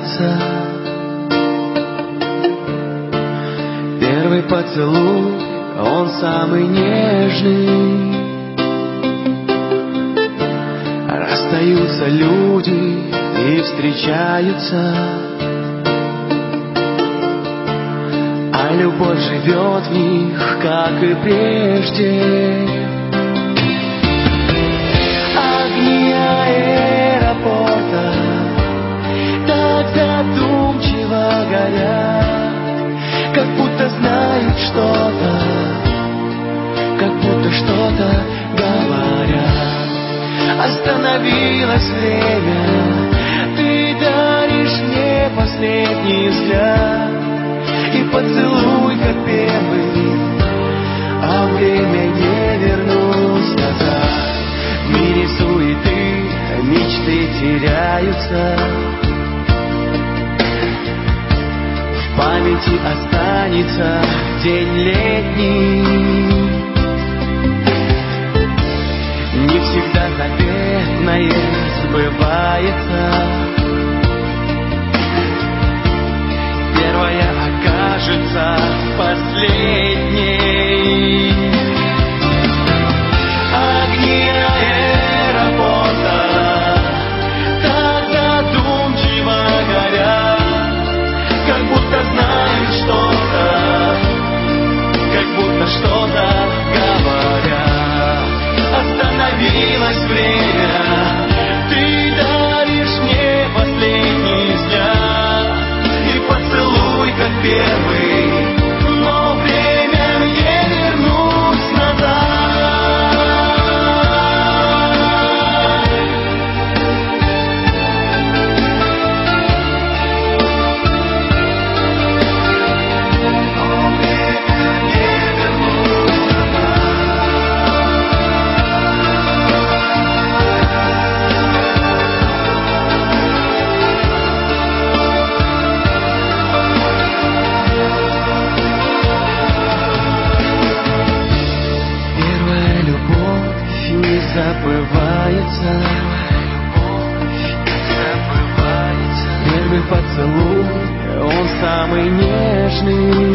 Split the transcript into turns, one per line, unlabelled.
забывается. Первый поцелуй, он самый нежный. Расстаются люди и встречаются, а любовь живет в них, как и прежде. Огни аэропорта так задумчиво горят, как будто знают что-то, как будто что-то говорят. Остановилось время, ты даришь мне последний взгляд и поцелуй, как первый, а время не вернуть назад. В мире суеты мечты теряются, в памяти останется день летний. Не всегда заветное сбывается, первая окажется последней. Огни аэропорта так задумчиво горят, как будто знают что-то, как будто что-то говорят. Остановилось время, ты даришь мне последний взгляд и поцелуй, как первый, но время не вернуть назад. Забывается, первый поцелуй, он самый нежный.